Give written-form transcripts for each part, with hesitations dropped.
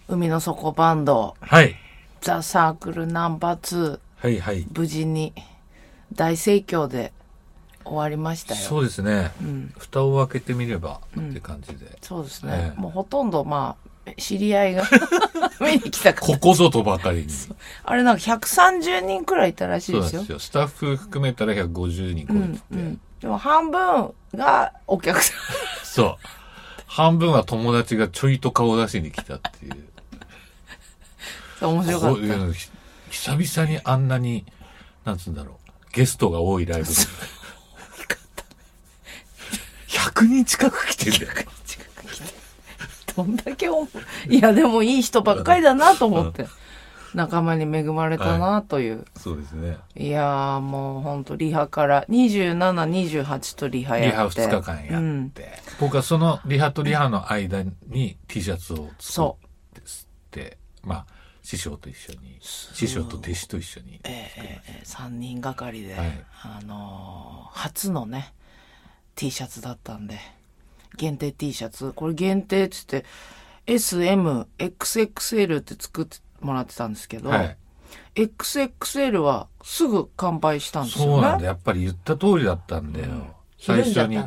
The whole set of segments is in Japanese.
海の底バンド、 はい。 ザ・サークルナンバー2、 はいはい。 無事に大盛況で終わりましたよ。 そうですね。蓋を開けてみればって感じで。 そうですね。もうほとんど知り合いが見に来たから。 ここぞとばかりに。 あれなんか130人くらいいたらしいですよ。 そうですよ。スタッフ含めたら150人超えてて。 でも半分がお客さん。 そう。半分は友達がちょいと顔出しに来たっていう。 面白かった。 久々にあんなに、なんつうんだろう。ゲストが多いライブで。100人近く来てる。 どんだけいやでもいい人ばっかりだなと思って。仲間に恵まれたなという、 そうですね。 いやーもうほんとリハから27、28とリハやって。 リハ2日間やって。僕はそのリハとリハの間に T シャツを作って、師匠と一緒に、師匠と弟子と一緒に。 3人がかりで、初のね、T シャツだったんで、限定 T シャツ、これ限定って言って、SM、XXL って作ってもらってたんですけど、XXL はすぐ完売したんですよね。 そうなんだ。やっぱり言った通りだったんだよ。最初に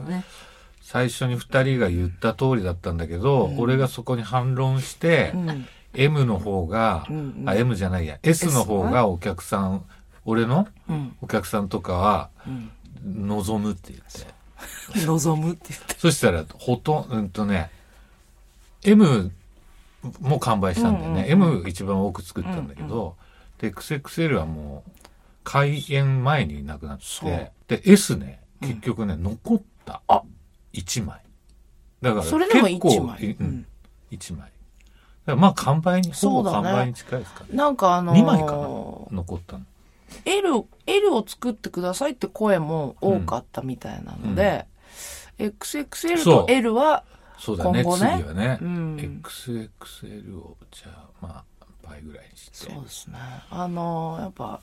2人が言った通りだったんだけど、俺がそこに反論して、M の方が、M じゃないや、S の方がお客さん、俺のお客さんとかは、望むって言って。 望むって言って。 そしたら、M も完売したんだよね。M 一番多く作ったんだけど、で、XXL はもう、開演前になくなって、で、S ね、結局ね、残った。1枚。だから、 それでも1枚。 1枚。だから完売に、ほぼ完売に近いですかね。 なんか 2枚かな残ったの。 L を作ってくださいって声も多かったみたいなので、XXL と L は今後ね。 そうだね、次はね。XXL を、じゃあ、倍ぐらいにして。 そうですね。やっぱ、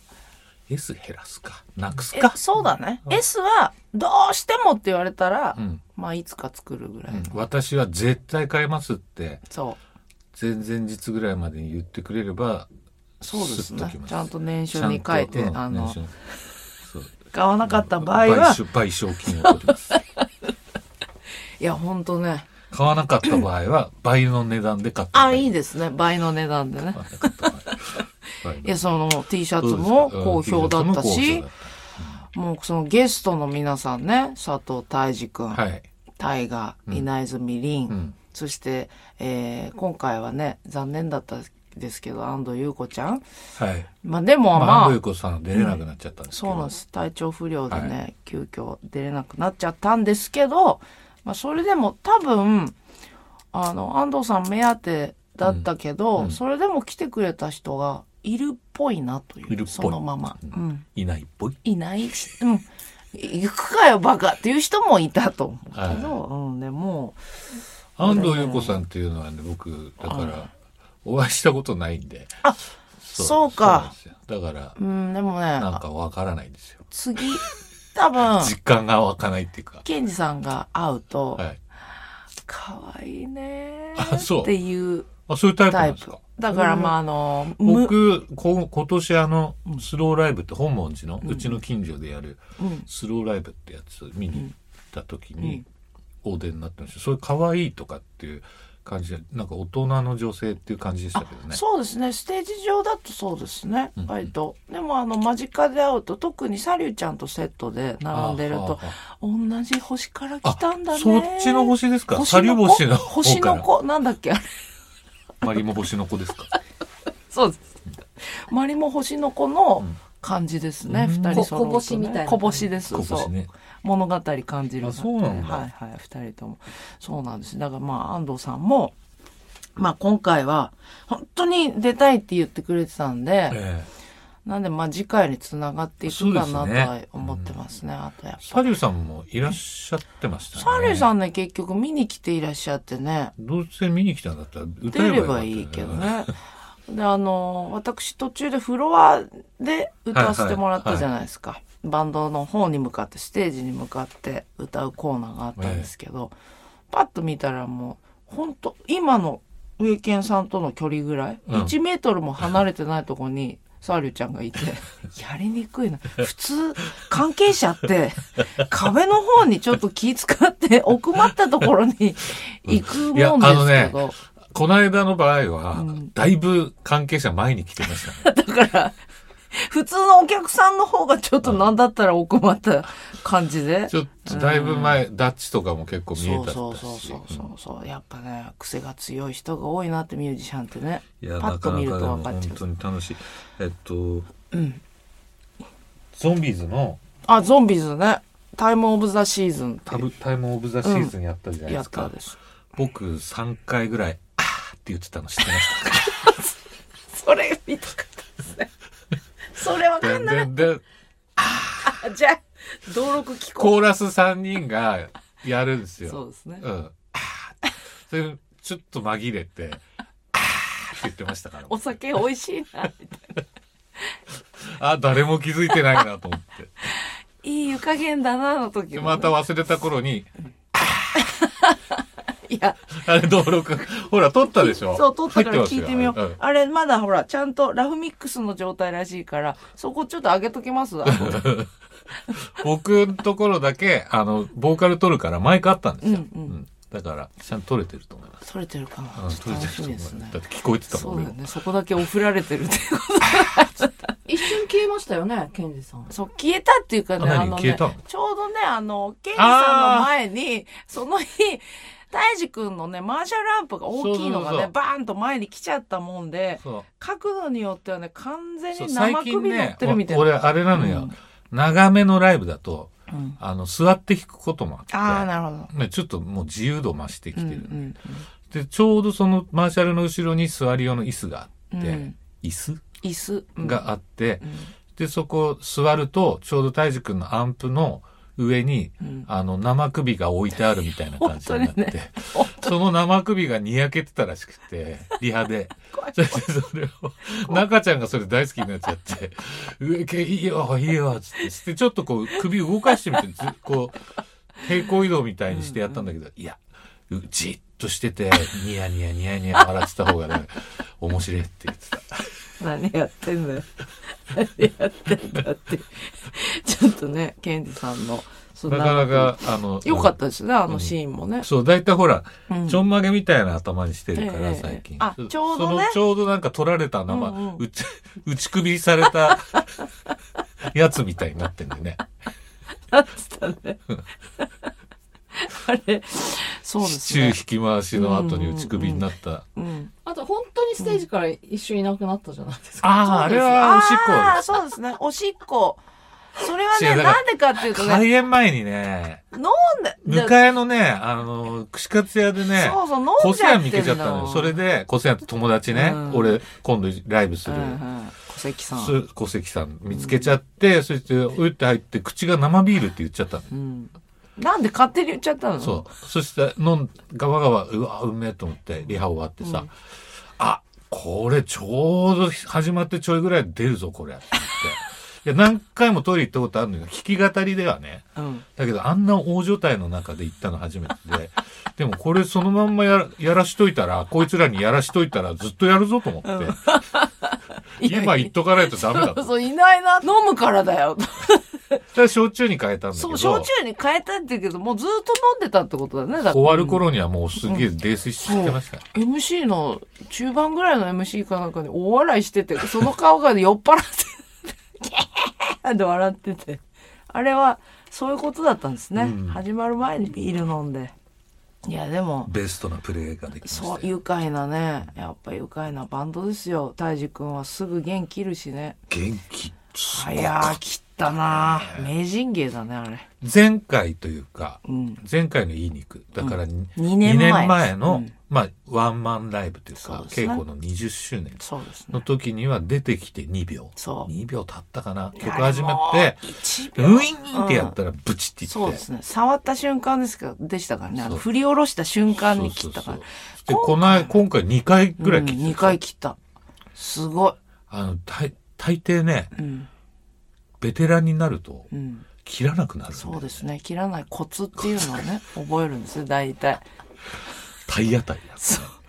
S 減らすか。なくすか。 そうだね。S は、どうしてもって言われたら、いつか作るぐらい。 私は絶対買えますって。 そう。 前々日ぐらいまでに言ってくれれば、 そうですね。ちゃんと念書に書いて、買わなかった場合は賠償金を取ります。 いや、ほんとね。 買わなかった場合は、倍の値段で買ったいいですね。倍の値段でね。いや、その T シャツも好評だったし、もうそのゲストの皆さんね、佐藤泰治くん、大河、稲泉凛、そして、今回はね、残念だったですけど、安藤優子ちゃん。でも安藤優子さん出れなくなっちゃったんですけど。 そうなんです。体調不良でね、急遽出れなくなっちゃったんですけど、それでも多分、安藤さん目当てだったけど、それでも来てくれた人がいるっぽいなという、そのまま。 いないっぽい。 いないし、行くかよバカっていう人もいたと思うけど、でも、 安藤優子さんっていうのはね、僕、だから、お会いしたことないんで。 そうか。 だから、 でもね、 なんかわからないんですよ。 次、多分、 実感が湧かないっていうか。 ケンジさんが会うと、かわいいねっていう。 そういうタイプなんですか？ だから僕、今年スローライブって本門寺の、うちの近所でやる、スローライブってやつ見に行った時に、お出になったんですよ。それ可愛いとかっていう感じで、なんか大人の女性っていう感じでしたけどね。 そうですね。ステージ上だとそうですね。割と。でも間近で会うと、特にサリューちゃんとセットで並んでると、同じ星から来たんだね。 そっちの星ですか？サリュー星の方から。 星の子、なんだっけあれ。 マリモ星の子ですか？ そうです。マリモ星の子の感じですね。二人揃うとね。 小星みたいな。 小星です。そう。物語感じる。 そうなんだ。 二人とも。そうなんです。だから安藤さんも、今回は、本当に出たいって言ってくれてたんで、なんで次回につながっていくかなとは思ってますね。あとやっぱ。 サリューさんもいらっしゃってましたね。 サリューさんね、結局見に来ていらっしゃってね。 どうせ見に来たんだったら歌えればいいけどね。で、私途中でフロアで歌わせてもらったじゃないですか。バンドの方に向かって、ステージに向かって歌うコーナーがあったんですけど、パッと見たらもう、本当今の植健さんとの距離ぐらい、1メートルも離れてないところにサーリュちゃんがいて、やりにくいな。普通、関係者って、壁の方にちょっと気遣って奥まったところに行くもんですけど。 この間の場合は、だいぶ関係者前に来てましたね。 だから、普通のお客さんの方がちょっとなんだったら奥まった感じで。 ちょっとだいぶ前、ダッチとかも結構見えたし。 そう。やっぱね、癖が強い人が多いなってミュージシャンってね。 いや、 パッと見ると分かっちゃう。 本当に楽しい。ゾンビーズの。 ゾンビーズね。タイムオブザシーズンって。 タイムオブザシーズンやったじゃないですか。 やったです。 僕3回ぐらい、あーって言ってたの知ってましたか？ それ見たかったですね。それわかんない。じゃあ、登録聞こう。 コーラス3人がやるんですよ。 そうですね。 それちょっと紛れて、って言ってましたから。 お酒美味しいな、みたいな。誰も気づいてないなと思って。 いい湯加減だな、の時も、 ね。また忘れた頃に、 いや。 あれ登録、ほら、撮ったでしょ？ そう、撮ったから聞いてみよう。あれ、まだほら、ちゃんとラフミックスの状態らしいから、そこちょっと上げときます僕のところだけ、ボーカル撮るからマイクあったんですよ。だから、ちゃんと撮れてると思います。 撮れてるかな。 撮れてると思います。だって聞こえてたもん。 そうだよね。そこだけオフられてるってこと一瞬消えましたよね、ケンジさん。 そう、消えたっていうかね、 消えたの？ ちょうどね、ケンジさんの前に、その日、大治くんのね、マーシャルランプが大きいのがね、バーンと前に来ちゃったもんで、角度によってはね、完全に生首乗ってるみたいな。 俺、あれなのよ。長めのライブだと、座って弾くこともあって。 なるほど。ちょっともう自由度増してきてる。で、ちょうどそのマーシャルの後ろに座り用の椅子があって、椅子があって、で、そこ座ると、ちょうど大治くんのアンプの上に、生首が置いてあるみたいな感じになって、その生首がにやけてたらしくて、リハで。それを、中ちゃんがそれ大好きになっちゃって、上系いいよ、つって、ちょっとこう、首動かしてみて、こう、平行移動みたいにしてやったんだけど、いや、じっとしてて、ニヤニヤ笑ってた方がね、面白いって言ってた。 何やってんだよ。何やってんだって。ちょっとね、ケンジさんの。 なかなか、 よかったですね、シーンもね。 そう、だいたいほら、ちょんまげみたいな頭にしてるから、最近。 ちょうどね。 ちょうどなんか取られた打ち首されたやつみたいになってんだよね。 なってたね。あれ、そうですね。 シチュー引き回しの後に打ち首になった。 あと本当にステージから一瞬いなくなったじゃないですか。 あれはおしっこです。 そうですね。おしっこ。それはね、なんでかっていうとね。 開演前にね、向かいのね、串カツ屋でね、コセヤン見けちゃったのよ。それで、コセヤンって友達ね、俺、今度ライブする。小関さん見つけちゃって、そして、うって入って、口が生ビールって言っちゃったの。 なんで勝手に言っちゃったの？ そう。そしてガバガバ、うわ、うめえと思って、リハ終わってさ、これちょうど始まってちょいぐらい出るぞ、これ。って言って。いや、何回もトイレ行ったことあるのよ。弾き語りではね。だけど、あんな大所帯の中で行ったの初めてで。でも、これそのまんまやらしといたら、こいつらにやらしといたらずっとやるぞと思って。今言っとかないとダメだと。 そう、いないな。飲むからだよ。 焼酎に変えたんだけど。 そう、焼酎に変えたって言うけど、もうずっと飲んでたってことだね。だ終わる頃にはもうすげえ泥酔してました。 MC の、中盤ぐらいの MC かなんかに大笑いしてて、その顔が酔っ払って、キャーって笑ってて。あれは、そういうことだったんですね。始まる前にビール飲んで。いや、でも。 ベストなプレーができました。 そう、愉快なね。やっぱ愉快なバンドですよ。大治くんはすぐ弦切るしね。 弦切っいや切ったな名人芸だね、あれ。 前回というか、前回のいい肉。だから2年前の、ワンマンライブというか、稽古の20周年の時には出てきて2秒。2秒経ったかな。曲始まって、ウィーンってやったらブチっていって。 そうですね。触った瞬間でしたからね。振り下ろした瞬間に切ったから。で、 今回2回ぐらい切った。 2回切った。すごい。 大抵ね、ベテランになると、切らなくなる、 そうですね。切らないコツっていうのをね、覚えるんですよ、大体。 体当たりやつ、ね。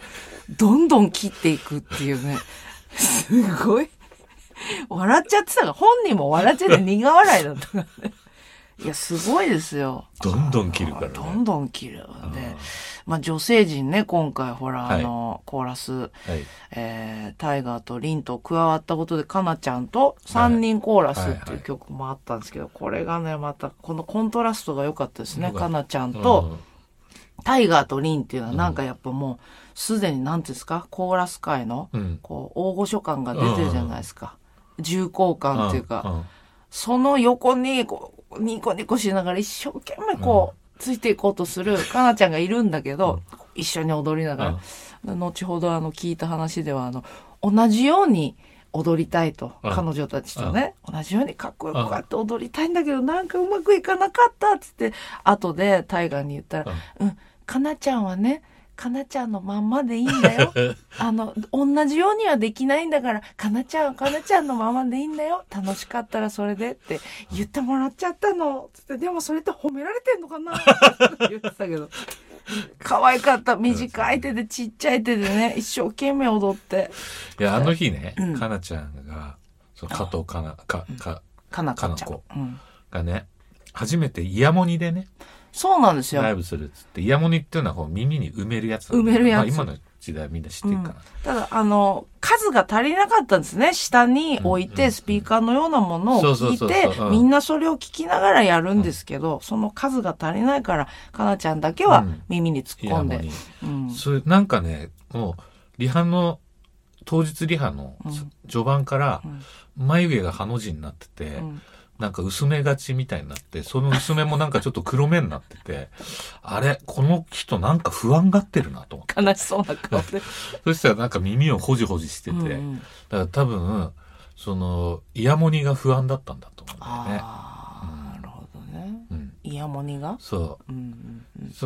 どんどん切っていくっていうね。すごい。笑っちゃってたから、本人も笑っちゃって苦笑いだったからね。いや、すごいですよ。 どんどん切るからね。 どんどん切る。で、まあ女性陣ね、今回ほら、 はい、 コーラス、タイガーとリンと加わったことで、かなちゃんと3人コーラスっていう曲もあったんですけど、これがね、また、このコントラストが良かったですね。かなちゃんと、タイガーとリンっていうのはなんかやっぱもう、すでになんていうんですか、コーラス界の、こう、大御所感が出てるじゃないですか。重厚感っていうか、その横に、こう、ニコニコしながら一生懸命こう、ついていこうとするかなちゃんがいるんだけど、一緒に踊りながら、後ほど聞いた話では同じように踊りたいと、彼女たちとね、同じようにかっこよくこうやって踊りたいんだけど、なんかうまくいかなかったっつって、後でタイガーに言ったら、かなちゃんはね、かなちゃんのまんまでいいんだよ。同じようにはできないんだから、かなちゃんのままでいいんだよ。楽しかったらそれでって言ってもらっちゃったの。つって、でもそれって褒められてんのかなって言ってたけど。可愛かった。短い手でちっちゃい手でね、一生懸命踊って。 いや、あの日ね、かなちゃんが、加藤かな子がね、初めてイヤモニでね、 そうなんですよ。 ライブするっつって、イヤモニっていうのはこう耳に埋めるやつ。 埋めるやつ。 今の時代みんな知ってるかな。 ただ、数が足りなかったんですね。下に置いて、スピーカーのようなものを聞いて、みんなそれを聞きながらやるんですけど、その数が足りないから、かなちゃんだけは耳に突っ込んで。 それ、なんかね、もう、当日リハの序盤から、眉毛がハの字になってて、なんか薄めがちみたいになって、その薄めもなんかちょっと黒目になってて、あれこの人なんか不安がってるなと思って。 悲しそうな顔で。 そしたらなんか耳をほじほじしてて、だから多分、イヤモニが不安だったんだと思うんだよね。 なるほどね。イヤモニがそう。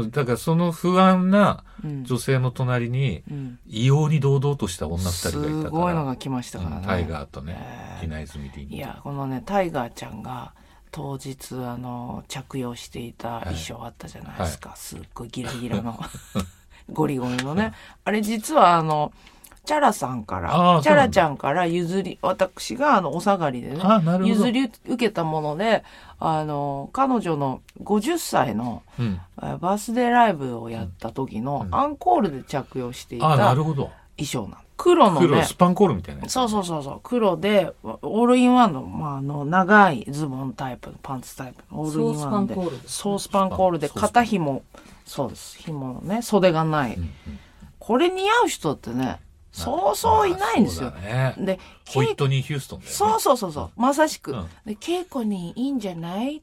だからその不安な女性の隣に、異様に堂々とした女二人がいたから。 すごいのが来ましたからね。 タイガーとね、稲泉リン。 いや、このね、タイガーちゃんが、当日着用していた衣装あったじゃないですか。すっごいギラギラのゴリゴリのね。あれ実はチャラさんから、チャラちゃんから私がお下がりでね、譲り受けたもので、彼女の50歳の、バースデーライブをやった時のアンコールで着用していた衣装なの。黒のね。 スパンコールみたいなやつ。 そう。黒で、オールインワンの、長いズボンタイプ、パンツタイプのオールインワンで。ソースパンコールで、肩紐、そうです。紐のね、袖がない。これ似合う人ってね、そうそういないんですよ。 で、ホイットニー・ヒューストンだよね。そう。まさしく。で、稽古にいいんじゃないって、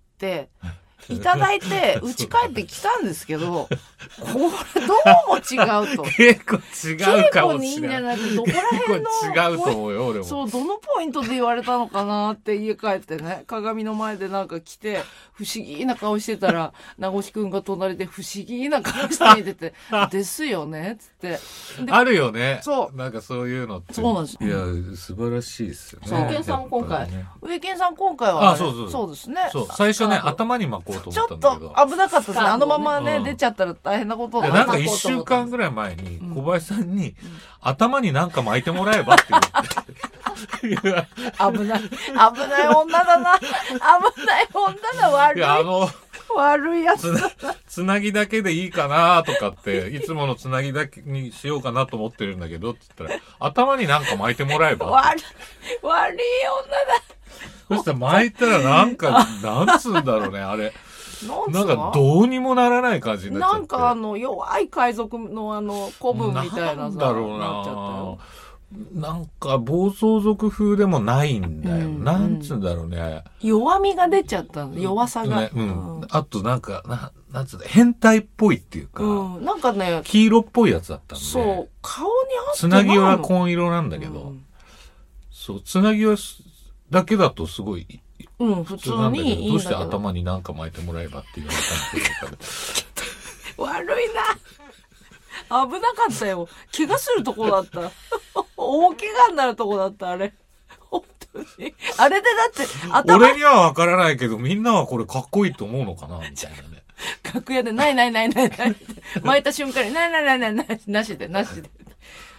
いただいて、家帰ってきたんですけど、これどうも違うと。 結構違うかもしれない。稽古にいいんじゃないと、 どこら辺の。 結構違うと思うよ、俺も。 そう、どのポイントで言われたのかなって家帰ってね、鏡の前でなんか来て、不思議な顔してたら、名越くんが隣で不思議な顔して見てて、ですよねつって。 あるよね。 そう。 なんかそういうのって。 そうなんです。 いや、素晴らしいですよね。 上健さん今回。 上健さん今回は。 そうですね。 そう、最初ね、頭に巻こうと思ったんだけど。 ちょっと危なかったですね。あのままね、出ちゃったら大変なことだなんか1週間ぐらい前に、小林さんに、頭になんか巻いてもらえばって言って。 危ない女だな。危ない女だ、悪い。悪いやつだ。 つなぎだけでいいかなとかって、いつものつなぎだけにしようかなと思ってるんだけど、って言ったら、頭になんか巻いてもらえば。 悪い女だ。 そしたら巻いたらなんか、なんつうんだろうね、あれ。なんかどうにもならない感じになっちゃって。 なんか弱い海賊の古文みたいなさ。 なんだろうな。なんか暴走族風でもないんだよ。なんつうんだろうね。 弱みが出ちゃったの。弱さが。 あとなんか、なんつうの、変態っぽいっていうか。 なんかね。 黄色っぽいやつだったんで。 そう。顔に合ってつなぎは紺色なんだけど。そう、つなぎはだけだとすごい。 普通にいいんだけど。 どうして頭になんか巻いてもらえばって言われたんですけど。悪いな。危なかったよ。怪我するとこだった。大怪我になるとこだった、あれ。本当に。あれでだって、 俺にはわからないけど、みんなはこれかっこいいと思うのかなみたいなね。 楽屋で、ないって。巻いた瞬間に、ない、なしで。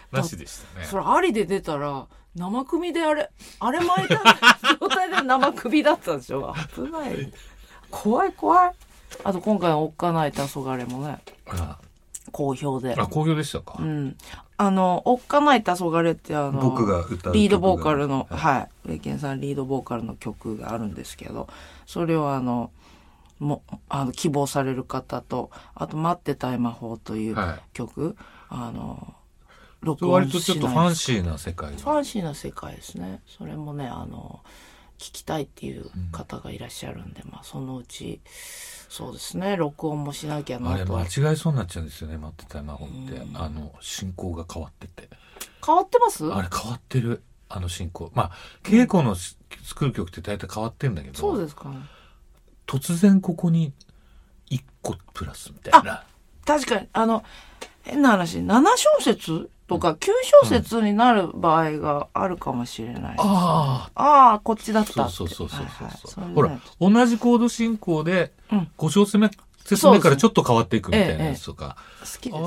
なしでしたね。 それありで出たら生首であれ巻いた状態で生首だったでしょ。危ない。怖い。あと今回のおっかない黄昏もね、好評で。 好評でしたか。 おっかない黄昏って僕が歌うリードボーカルの、上健さんリードボーカルの曲があるんですけど、それを希望される方と、あと待ってたい魔法という曲、録音しないです。割とちょっとファンシーな世界。ファンシーな世界ですね。それもね、聞きたいっていう方がいらっしゃるんで、そのうち、そうですね、録音もしなきゃなと。 あれ間違いそうになっちゃうんですよね、待ってたい魔法って。進行が変わってて。 変わってます？ あれ変わってる、進行。稽古の作る曲って大体変わってんだけど。 そうですか。 突然ここに1個プラスみたいな。 確かに、変な話、7小節とか9小節になる場合があるかもしれない。こっちだった。 そう。ほら、同じコード進行で、5小節目からちょっと変わっていくみたいなやつとか。 好きです。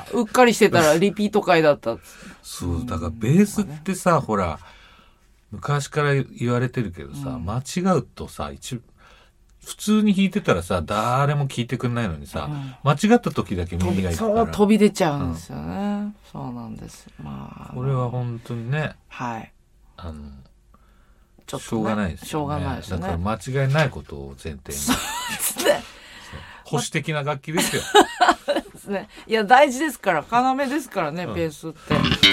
うっかりしてたらリピート回だった。 そう、だからベースってさ、ほら、昔から言われてるけどさ、間違うとさ、普通に弾いてたらさ、誰も聞いてくんないのにさ、間違った時だけ耳がいくから。 飛び出ちゃうんですよね。そうなんです。 これは本当にね、 ちょっとね、 しょうがないですよね。 しょうがないですね。 だから間違いないことを前提に。 そうですね。 保守的な楽器ですよ。 ですね。いや、大事ですから、要ですからね、ベースって。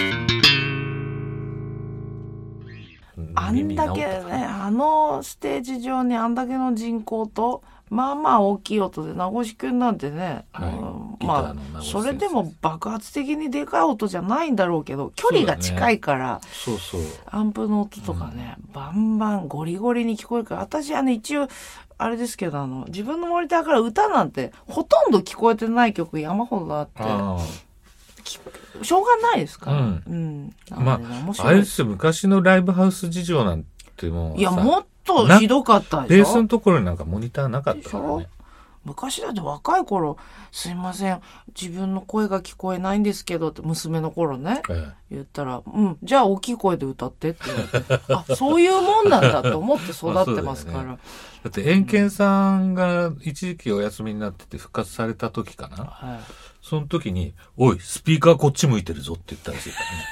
あんだけね、ステージ上にあんだけの人口と、大きい音で、名越くんなんてね、それでも爆発的にでかい音じゃないんだろうけど、距離が近いから、アンプの音とかね、バンバンゴリゴリに聞こえるから、私一応、あれですけど、自分のモニターから歌なんて、ほとんど聞こえてない曲山ほどあって、しょうがないですから。 あれですよ、昔のライブハウス事情なんてもう。 いや、もっとひどかったでしょ。 ベースのところになんかモニターなかったからね。 昔だって若い頃、すいません、自分の声が聞こえないんですけどって、娘の頃ね、言ったら、じゃあ大きい声で歌ってって言われて、そういうもんなんだと思って育ってますから。 だって、エンケンさんが一時期お休みになってて復活された時かな。その時に、おい、スピーカーこっち向いてるぞって言ったらしいからね。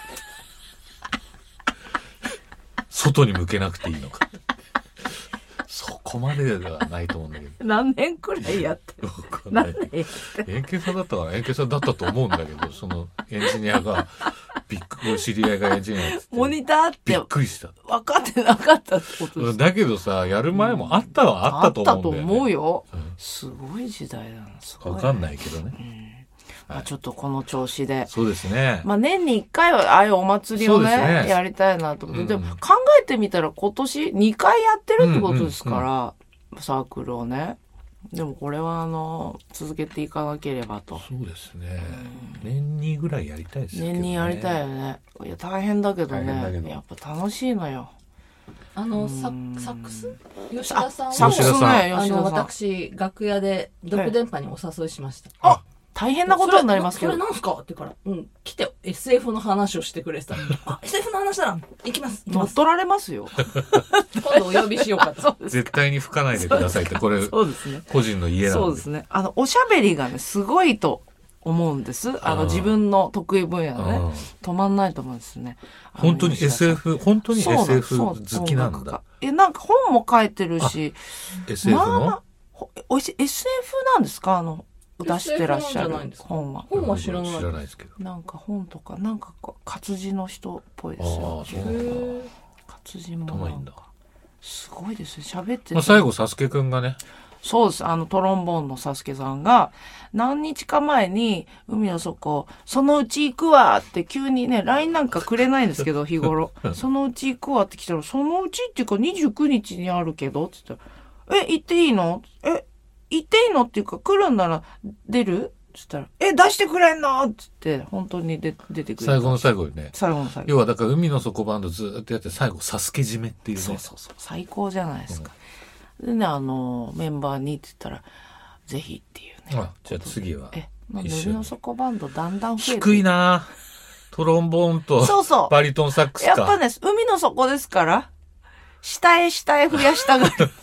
外に向けなくていいのか。そこまでではないと思うんだけど。 何年くらいやってる？何年やってる？ エンケンさんだったから、エンケンさんだったと思うんだけど、そのエンジニアが、知り合いがエンジニアやってて。 モニターって。 びっくりした。 分かってなかったってことです。 だけどさ、やる前もあったと思うんだよね。 あったと思うよ。すごい時代だな。 わかんないけどね。 ちょっとこの調子で。 そうですね。 年に1回はああいうお祭りをね、やりたいなと思って。でも考えてみたら今年2回やってるってことですから、サークルをね。でもこれは続けていかなければと。 そうですね。年にぐらいやりたいですね。 年にやりたいよね。いや、大変だけどね。やっぱ楽しいのよ。 サックス吉田さんを、 サックスね、 私、楽屋で独電波にお誘いしました。 大変なことになりますけど。 それなんすかって言うから、来てよ。SF の話をしてくれてた。SF の話だな。行きます。 乗っ取られますよ。 今度お呼びしようかと。 絶対に吹かないでくださいって、これ、そうですね。個人の家なので。 そうですね。おしゃべりがね、すごいと思うんです。自分の得意分野ね。止まんないと思うんですね。 本当に SF 好きなんだ。 なんか本も書いてるし。 SF の ？SF なんですか？出してらっしゃる本は。 本は知らない。 知らないですけど。 なんか本とか、なんか活字の人っぽいですよ。活字もなんかすごいですね。喋って最後、サスケくんがね。 そうです。トロンボーンのサスケさんが、何日か前に、海の底、そのうち行くわって急にね、LINE なんかくれないんですけど、日頃。そのうち行くわって来たら、そのうちっていうか29日にあるけどって言ったら、行っていいの？行っていいのっていうか、来るんなら出る？って言ったら、出してくれんのって言って、本当に出てくれた。 最後の最後にね。 最後の最後。 要はだから海の底バンドずーっとやって、最後、サスケ締めっていうね。 そう。最高じゃないですか。でね、メンバーにって言ったら、ぜひっていうね。 じゃあ次は。 海の底バンドだんだん増えて低いなトロンボーンとそうそうバリトンサックスか。 やっぱね、海の底ですから、下へ下へ増やしたがる。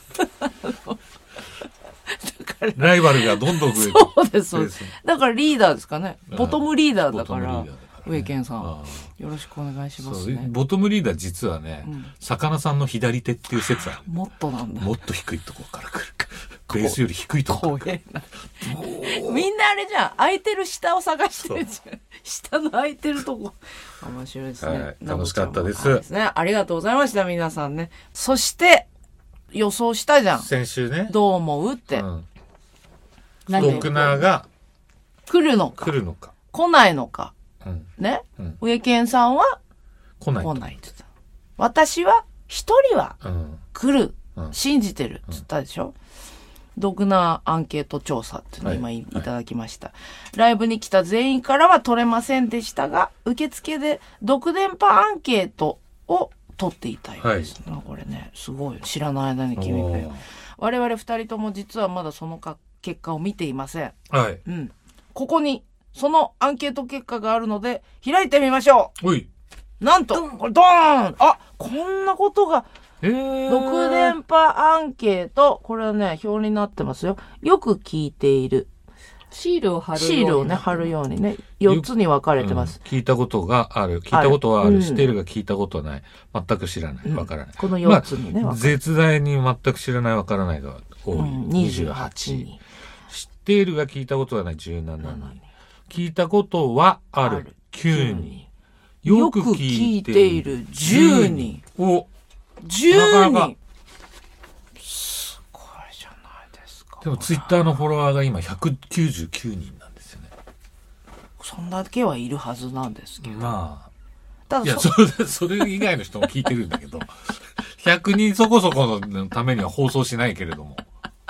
ライバルがどんどん増えてそうですそうです。だからリーダーですかね。ボトムリーダーだから、植健さん、よろしくお願いしますね。 ボトムリーダー実はね、魚さんの左手っていう説ある。 もっとなんだ。 もっと低いところから来る。ベースより低いところ。 みんなあれじゃん。空いてる下を探してるじゃん。下の空いてるとこ。面白いですね。はい、 楽しかったです。 ありがとうございました、皆さんね。そして、予想したじゃん。 先週ね。 どう思うって。 ドクナーが来るのか。来ないのか。ね。植健さんは来ないって言った。私は一人は来る。信じてるって言ったでしょ。ドクナーアンケート調査っていうのを今いただきました。ライブに来た全員からは取れませんでしたが、受付で独電波アンケートを取っていたようです。これね、すごい。知らない間に決めたよ。我々二人とも実はまだその結果を見ていません。 はい。 ここに、そのアンケート結果があるので、開いてみましょう。なんと、これドーン！こんなことが、独電波アンケート、これはね、表になってますよ。よく聞いている。 シールを貼るように。 シールをね、貼るようにね、4つに分かれてます。 聞いたことがある。聞いたことはある。しているが聞いたことはない。全く知らない。分からない。 この4つにね、 絶大に全く知らない、分からないが多い。28人。知っているが聞いたことはない。17人。聞いたことはある。9人。よく聞いている。10人。10人。すごいじゃないですか。でもツイッターのフォロワーが今199人なんですよね。 そんだけはいるはずなんですけど。 まあ。ただそれ以外の人も聞いてるんだけど、100人そこそこのためには放送しないけれども。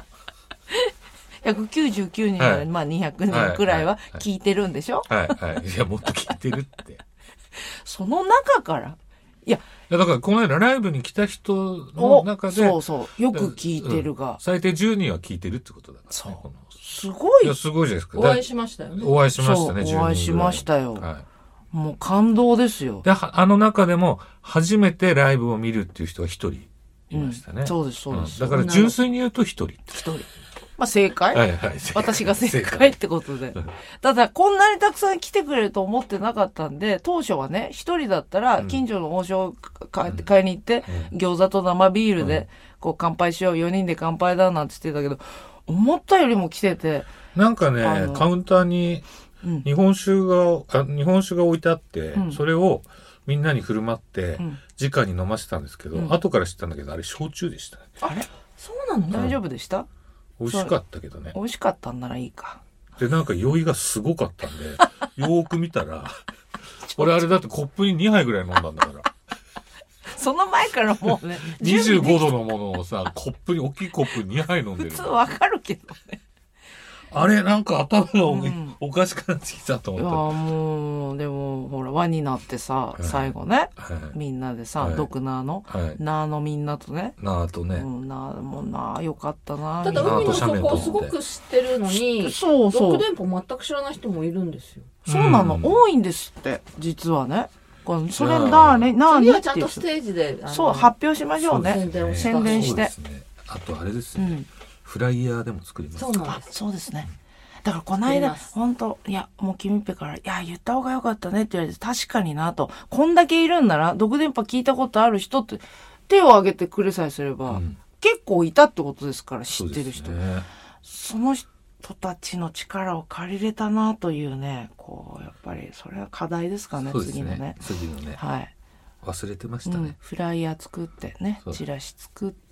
199人は、まあ200人くらいは聞いてるんでしょ？ はい。いや、もっと聞いてるって。 その中から、いやだからこの間ライブに来た人の中で、 そうよく聞いてるが、 最低10人は聞いてるってことだからね。 そうすごい。 いや、すごいじゃないですか。 お会いしましたよね。 お会いしましたね、10人。 お会いしましたよ。もう感動ですよ。 で、あの中でも初めてライブを見るっていう人が一人いましたね。 そうです。 だから純粋に言うと一人。 まあ正解、私が正解ってことで。ただ、こんなにたくさん来てくれると思ってなかったんで、当初はね、一人だったら、近所の王将を買いに行って、餃子と生ビールで、こう乾杯しよう、4人で乾杯だなんて言ってたけど、思ったよりも来てて。 なんかね、カウンターに日本酒が置いてあって、それをみんなに振る舞って、直に飲ませたんですけど、後から知ったんだけど、あれ焼酎でしたね。 あれそうなの？大丈夫でした？ 美味しかったけどね。 美味しかったんならいいか。 で、なんか酔いがすごかったんで、よーく見たら、俺あれだってコップに2杯ぐらい飲んだんだから。 その前からもうね、 25度のものをさ、大きいコップ2杯飲んでる。 普通わかるけどね。 あれ、なんか頭がおかしくなってきたと思った。いや、もう、でも、ほら、輪になってさ、最後ね、みんなでさ、ドクナーの、ナーのみんなとね。 ナーとね。 ナーもなーよかったな。 ただ、海の底をすごく知ってるのに、独電波全く知らない人もいるんですよ。 そうなの、多いんですって、実はね。それなーね、なーね。 次はちゃんとステージで、 そう、発表しましょうね。宣伝して。 あと、あれですね。フライヤーでも作ります。 そうですね。だからこの間、本当いや、もう君っぺから、いや、言った方がよかったねって言われて、確かになと、こんだけいるんなら、独電波聞いたことある人って、手を挙げてくれさえすれば、結構いたってことですから、知ってる人。その人たちの力を借りれたなというね、こう、やっぱり、それは課題ですかね、次のね。 次のね。 はい。 忘れてましたね。 フライヤー作ってね、チラシ作って、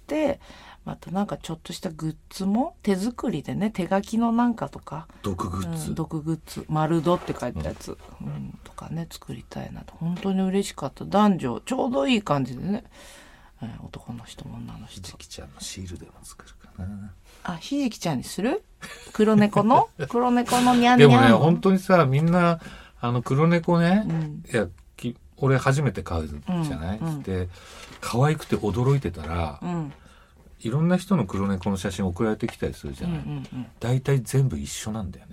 またなんかちょっとしたグッズも手作りでね、手書きのなんかとか、 毒グッズ、丸ドって書いたやつ、とかね、作りたいなと。本当に嬉しかった。男女、ちょうどいい感じでね、男の人も女の人。 ひじきちゃんのシールでも作るかな。 あ、ひじきちゃんにする？黒猫のニャンニャン。 でもね、本当にさ、みんな、黒猫ね、いや、俺初めて飼うじゃない、で、可愛くて驚いてたら、いろんな人の黒猫の写真送られてきたりするじゃない、大体全部一緒なんだよね。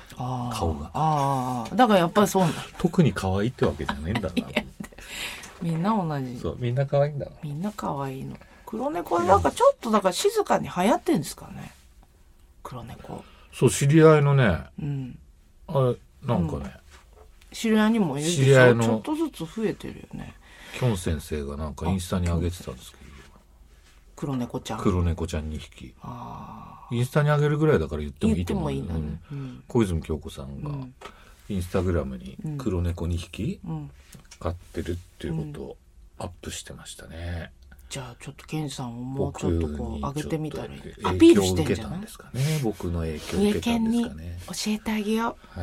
顔が。 だからやっぱりそうなんだ。 特に可愛いってわけじゃねえんだな。 みんな同じ。 そう、みんな可愛いんだな。 みんな可愛いの。黒猫はなんかちょっとだから静かに流行ってんですかね。黒猫。 そう、知り合いのね、 うん。 あれ、なんかね、 知り合いにもいるでしょ。 知り合いのちょっとずつ増えてるよね。 キョン先生がなんかインスタに上げてたんですけど、 黒猫ちゃん。 黒猫ちゃん2匹。インスタに上げるぐらいだから言ってもいいと思う。 言ってもいいんだね。 小泉京子さんがインスタグラムに黒猫2匹飼ってるっていうことをアップしてましたね。 じゃあちょっとケンジさんももうちょっとこう上げてみたらいい。 アピールしてんじゃないですかね。僕の影響を受けたんですかね。 教えてあげよう。はい。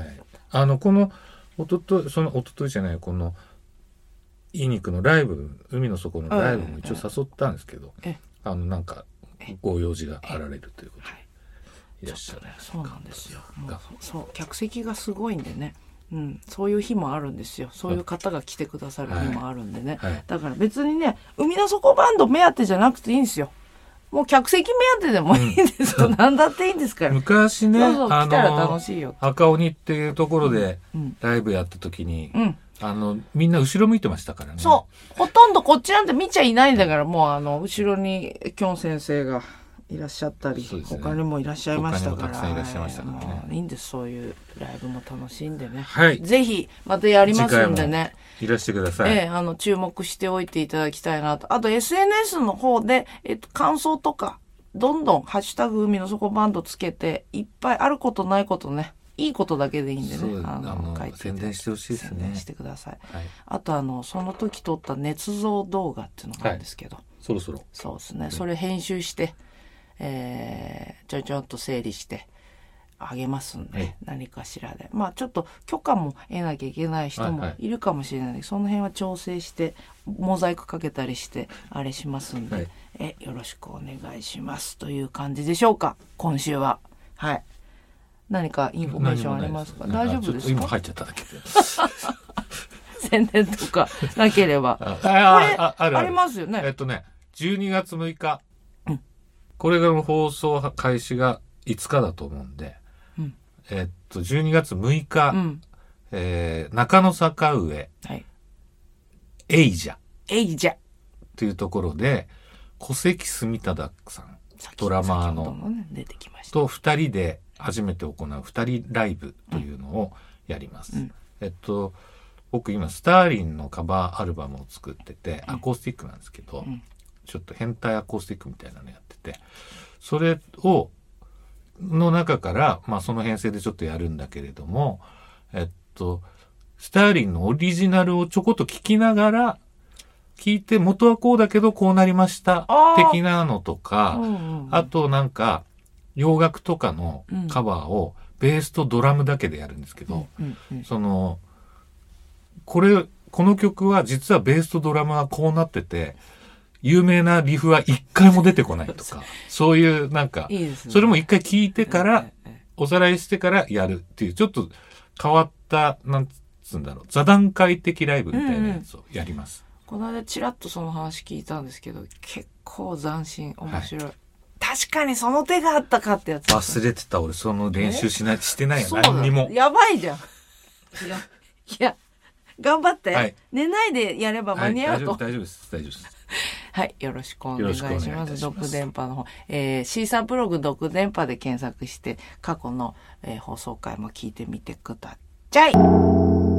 この一昨日じゃない、このいい肉のライブ、海の底のライブも一応誘ったんですけど、なんかご用事があられるということでいらっしゃる。 そうなんですよ。そう、客席がすごいんでね。そういう日もあるんですよ。そういう方が来てくださる日もあるんでね。だから別にね、海の底バンド目当てじゃなくていいんですよ。もう客席目当てでもいいんですよ。何だっていいんですから。 昔ね、 来たら楽しいよ。 赤鬼っていうところでライブやった時に、みんな後ろ向いてましたからね。 そう。ほとんどこっちなんて見ちゃいないんだから、もう後ろにキョン先生がいらっしゃったり、他にもいらっしゃいましたから。 他にもたくさんいらっしゃいましたからね。 いいんです、そういうライブも楽しんでね。 はい。 ぜひ、またやりますんでね。 いらしてください。 注目しておいていただきたいなと。あと SNS の方で、感想とか、どんどんハッシュタグ海の底バンドつけて、いっぱいあることないことね。いいことだけでいいんでね。 書いて宣伝してほしいですね。 宣伝してください。あとその時撮った捏造動画っていうのがあるんですけど。 そろそろ。 そうですね。それ編集して、ちょっと整理してあげますんで、何かしらで。まあちょっと許可も得なきゃいけない人もいるかもしれないけど、その辺は調整して、モザイクかけたりして、あれしますんで、よろしくお願いしますという感じでしょうか、今週は。はい。何かインフォメーションありますか？大丈夫ですか？ 今入っちゃっただけで。 宣伝とかなければ。ありますよね。 12月6日。これがの放送開始が5日だと思うんで、12月6日、中野坂上、エイジャというところで、小関住忠さん、ドラマーの、と2人で初めて行う2人ライブというのをやります。僕今スターリンのカバーアルバムを作ってて、アコースティックなんですけど、ちょっと変態アコースティックみたいなのやってて、それをの中から、まあその編成でちょっとやるんだけれども、スターリンのオリジナルをちょこっと聞きながら、聞いて元はこうだけどこうなりました的なのとか、あとなんか洋楽とかのカバーをベースとドラムだけでやるんですけど、この曲は実はベースとドラムはこうなってて、有名なリフは一回も出てこないとか、そういうなんか、それも一回聞いてから、おさらいしてからやるっていう、ちょっと変わった、なんつうんだろう、座談会的ライブみたいなやつをやります。 この間ちらっとその話聞いたんですけど、結構斬新、面白い。確かにその手があったかってやつ。 忘れてた、俺その練習してないよ、何にも。 やばいじゃん。いや、頑張って。寝ないでやれば間に合うと。 大丈夫です。 はい、よろしくお願いします。毒電波の方、シーサーブログ毒電波で検索して過去の、放送回も聞いてみてください。